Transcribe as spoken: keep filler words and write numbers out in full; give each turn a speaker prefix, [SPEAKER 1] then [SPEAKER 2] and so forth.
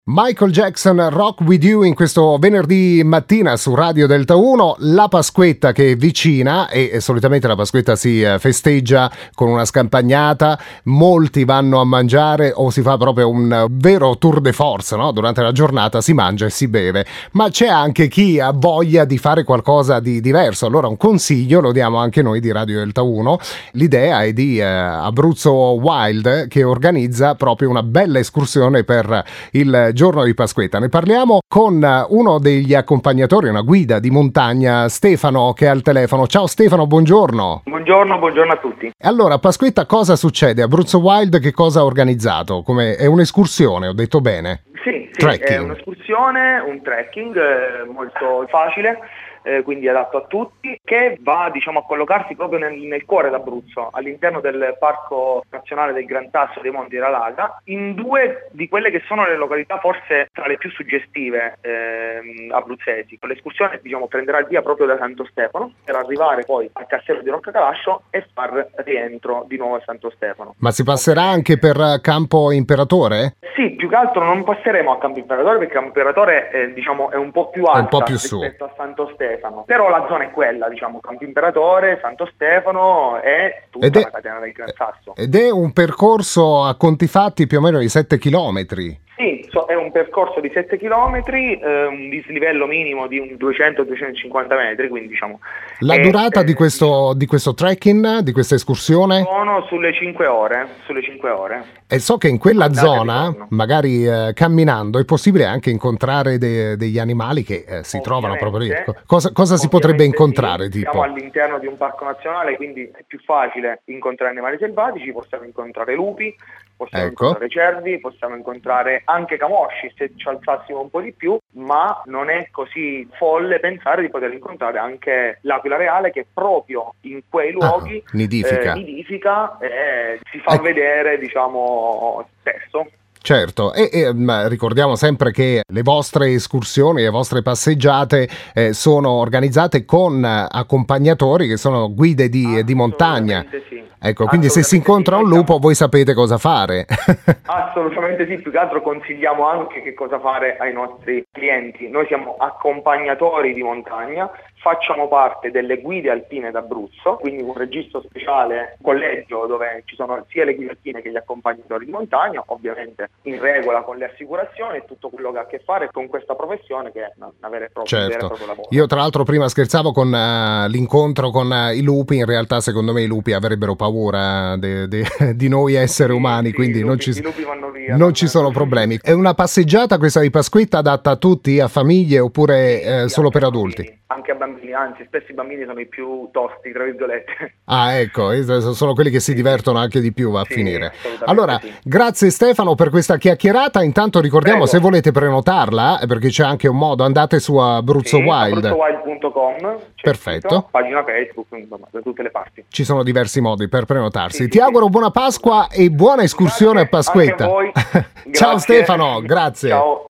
[SPEAKER 1] Michael Jackson, Rock With You, in questo venerdì mattina su Radio Delta uno. La Pasquetta che è vicina e, e solitamente la Pasquetta si eh, festeggia con una scampagnata, molti vanno a mangiare o si fa proprio un vero tour de force, no? Durante la giornata si mangia e si beve, ma c'è anche chi ha voglia di fare qualcosa di diverso. Allora un consiglio lo diamo anche noi di Radio Delta uno. L'idea è di eh, Abruzzo Wild, che organizza proprio una bella escursione per il giorno di Pasquetta. Ne parliamo con uno degli accompagnatori, una guida di montagna, Stefano, che è al telefono. Ciao Stefano, buongiorno.
[SPEAKER 2] Buongiorno, buongiorno a tutti.
[SPEAKER 1] Allora, Pasquetta cosa succede? Abruzzo Wild che cosa ha organizzato? Come è un'escursione, ho detto bene?
[SPEAKER 2] Sì, sì,
[SPEAKER 1] Trekking.
[SPEAKER 2] È un'escursione, un trekking eh, molto facile, eh, quindi adatto a tutti, che va diciamo a collocarsi proprio nel, nel cuore d'Abruzzo, all'interno del Parco Nazionale del Gran Sasso dei Monti della Laga, in due di quelle che sono le località forse tra le più suggestive eh, abruzzesi. L'escursione diciamo prenderà il via proprio da Santo Stefano per arrivare poi al castello di Roccacalascio e far rientro di nuovo a Santo Stefano.
[SPEAKER 1] Ma si passerà anche per Campo Imperatore?
[SPEAKER 2] Sì, più che altro non passeremo a Campo Imperatore perché Campo Imperatore eh, diciamo, è un po' più alta
[SPEAKER 1] un po' più
[SPEAKER 2] rispetto
[SPEAKER 1] su.
[SPEAKER 2] a Santo Stefano, però la zona è quella, diciamo, Campo Imperatore, Santo Stefano e tutta
[SPEAKER 1] ed è,
[SPEAKER 2] la catena del Gran Sasso.
[SPEAKER 1] Ed è un percorso a conti fatti più o meno di sette chilometri.
[SPEAKER 2] Sì, so, è un percorso di sette chilometri, eh, un dislivello minimo di un duecento duecentocinquanta metri, quindi diciamo...
[SPEAKER 1] La
[SPEAKER 2] è,
[SPEAKER 1] durata
[SPEAKER 2] è,
[SPEAKER 1] di questo di questo trekking, di questa escursione?
[SPEAKER 2] Sono sulle cinque ore, sulle cinque ore.
[SPEAKER 1] E so che in quella
[SPEAKER 2] Andate
[SPEAKER 1] zona, magari eh, camminando, è possibile anche incontrare de- degli animali che eh, si trovano proprio lì. Cosa, cosa si potrebbe incontrare?
[SPEAKER 2] Sì,
[SPEAKER 1] tipo?
[SPEAKER 2] Siamo all'interno di un parco nazionale, quindi è più facile incontrare animali selvatici, possiamo incontrare lupi, possiamo
[SPEAKER 1] Ecco.
[SPEAKER 2] incontrare cervi, possiamo incontrare anche camosci se ci alzassimo un po' di più, ma non è così folle pensare di poter incontrare anche l'aquila reale che proprio in quei luoghi
[SPEAKER 1] ah, nidifica.
[SPEAKER 2] Eh, nidifica e si fa
[SPEAKER 1] ecco.
[SPEAKER 2] vedere diciamo spesso.
[SPEAKER 1] Certo, e, e ma ricordiamo sempre che le vostre escursioni, le vostre passeggiate eh, sono organizzate con accompagnatori che sono guide di, di montagna.
[SPEAKER 2] Sì.
[SPEAKER 1] Ecco, quindi se si incontra
[SPEAKER 2] sì,
[SPEAKER 1] un lupo voi sapete cosa fare.
[SPEAKER 2] Assolutamente sì, più che altro consigliamo anche che cosa fare ai nostri clienti. Noi siamo accompagnatori di montagna, facciamo parte delle guide alpine d'Abruzzo, quindi un registro speciale, un collegio dove ci sono sia le guide alpine che gli accompagnatori di montagna, ovviamente in regola con le assicurazioni e tutto quello che ha a che fare con questa professione che è una, una vera e propria,
[SPEAKER 1] certo.
[SPEAKER 2] un vero e proprio lavoro.
[SPEAKER 1] Io tra l'altro prima scherzavo con uh, l'incontro con uh, i lupi, in realtà secondo me i lupi avrebbero paura de, de, di noi esseri umani,
[SPEAKER 2] sì,
[SPEAKER 1] quindi
[SPEAKER 2] sì,
[SPEAKER 1] non,
[SPEAKER 2] lupi,
[SPEAKER 1] ci,
[SPEAKER 2] lupi vanno via,
[SPEAKER 1] non
[SPEAKER 2] non
[SPEAKER 1] ci sono problemi. È una passeggiata questa di Pasquetta adatta a tutti, a famiglie oppure
[SPEAKER 2] sì,
[SPEAKER 1] eh,
[SPEAKER 2] sì,
[SPEAKER 1] solo per
[SPEAKER 2] bambini,
[SPEAKER 1] adulti?
[SPEAKER 2] Anche a bambini, anzi spesso i bambini sono i più tosti, tra virgolette.
[SPEAKER 1] Ah, ecco, sono quelli che si divertono anche di più a
[SPEAKER 2] sì,
[SPEAKER 1] finire. Allora,
[SPEAKER 2] sì.
[SPEAKER 1] grazie Stefano per questa chiacchierata. Intanto ricordiamo,
[SPEAKER 2] Prego.
[SPEAKER 1] se volete prenotarla, perché c'è anche un modo, andate su Abruzzo
[SPEAKER 2] sì,
[SPEAKER 1] Wild.
[SPEAKER 2] abruzzo wild punto com,
[SPEAKER 1] perfetto,
[SPEAKER 2] sito, pagina Facebook, insomma, da tutte le parti.
[SPEAKER 1] Ci sono diversi modi per prenotarsi.
[SPEAKER 2] Sì,
[SPEAKER 1] Ti
[SPEAKER 2] sì,
[SPEAKER 1] auguro
[SPEAKER 2] sì.
[SPEAKER 1] buona Pasqua e buona escursione
[SPEAKER 2] Grazie,
[SPEAKER 1] a Pasquetta.
[SPEAKER 2] anche a voi.
[SPEAKER 1] Ciao
[SPEAKER 2] Grazie.
[SPEAKER 1] Stefano, grazie.
[SPEAKER 2] Ciao.